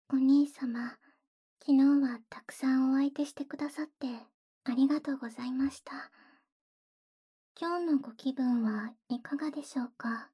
お兄様、昨日はたくさんお相手してくださってありがとうございました。今日のご気分はいかがでしょうか？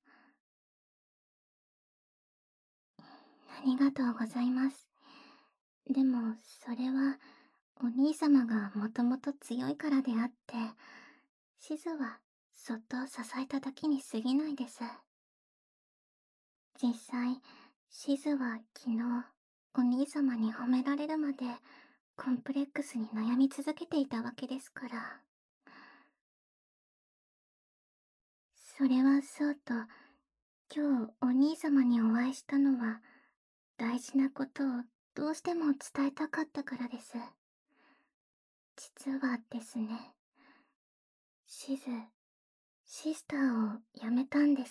ありがとうございます。でも、それは、お兄様がもともと強いからであって、シズはそっと支えただけに過ぎないです。実際、シズは昨日、お兄様に褒められるまで、コンプレックスに悩み続けていたわけですから。それはそうと、今日お兄様にお会いしたのは、大事なことをどうしても伝えたかったからです。実はですね、シズ、シスターを辞めたんです。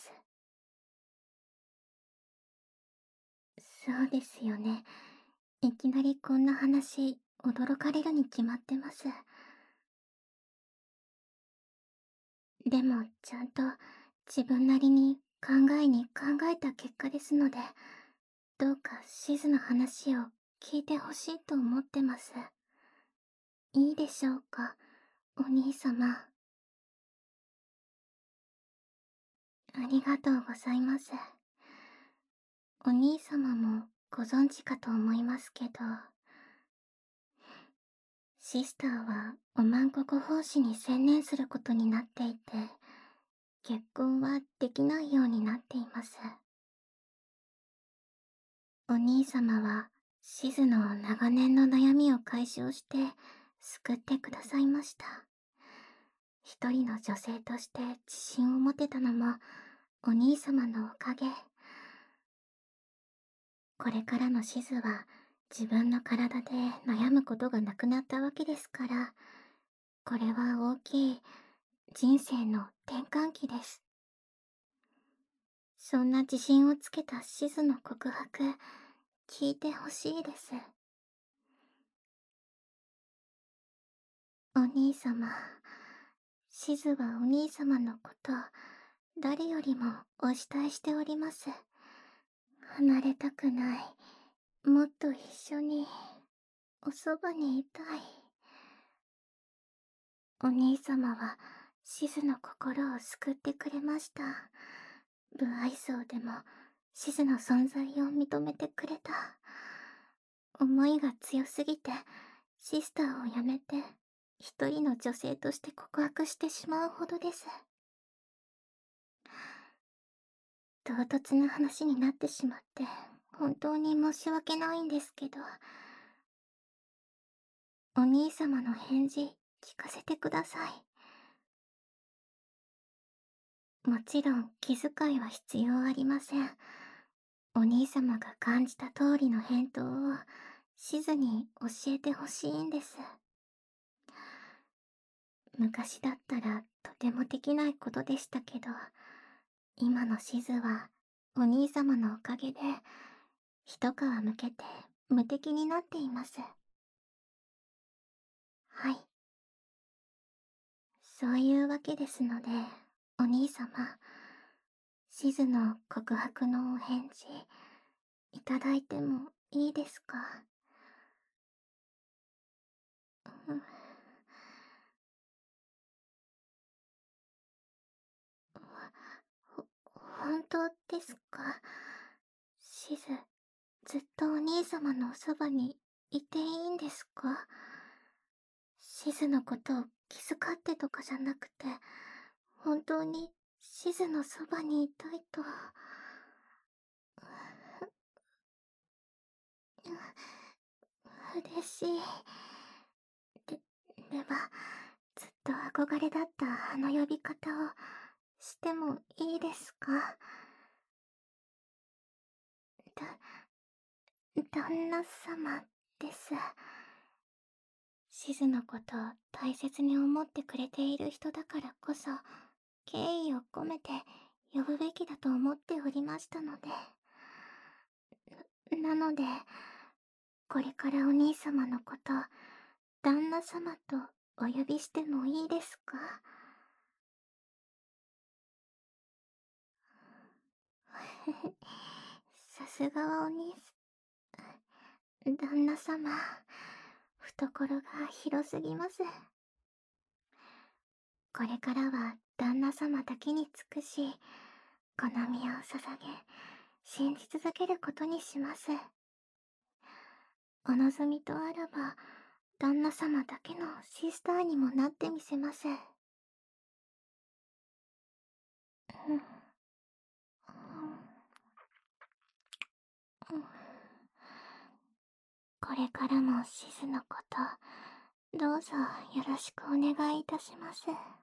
そうですよね。いきなりこんな話、驚かれるに決まってます。でも、ちゃんと自分なりに考えた結果ですので、どうかシズの話を聞いてほしいと思ってます。いいでしょうか、お兄様。ありがとうございます。お兄様もご存知かと思いますけど、シスターはおまんここ奉仕に専念することになっていて、結婚はできないようになっています。お兄様はシズの長年の悩みを解消して救ってくださいました。一人の女性として自信を持てたのもお兄様のおかげ。これからのシズは自分の体で悩むことがなくなったわけですから、これは大きい人生の転換期です。そんな自信をつけたシズの告白、聞いてほしいです。お兄様、シズはお兄様のこと、誰よりもお慕いしております。離れたくない。もっと一緒に、おそばにいたい。お兄様は、シズの心を救ってくれました。不愛想でも、シズの存在を認めてくれた。思いが強すぎて、シスターを辞めて、一人の女性として告白してしまうほどです。唐突な話になってしまって、本当に申し訳ないんですけど、お兄様の返事、聞かせてください。もちろん気遣いは必要ありません。お兄様が感じた通りの返答を、しずに教えてほしいんです。昔だったらとてもできないことでしたけど、今のしずはお兄様のおかげで一皮むけて無敵になっています。はい。そういうわけですので、お兄様、しずの告白のお返事、いただいてもいいですか？うん。ほ、本当ですか？しず、ずっとお兄様のおそばにいていいんですか？しずのことを気遣ってとかじゃなくて、本当にしずのそばにいたいと。嬉しい。で、では、ずっと憧れだったあの呼び方をしてもいいですか？だ、旦那様です。シズのことを大切に思ってくれている人だからこそ、敬意を込めて呼ぶべきだと思っておりましたので。なので、これからお兄様のこと、旦那様とお呼びしてもいいですか？さすがはお兄旦那様、懐が広すぎます。これからは旦那様だけに尽くし、好みを捧げ、信じ続けることにします。お望みとあらば、旦那様だけのシスターにもなってみせます。うん、うん、これからもシズのこと、どうぞよろしくお願いいたします。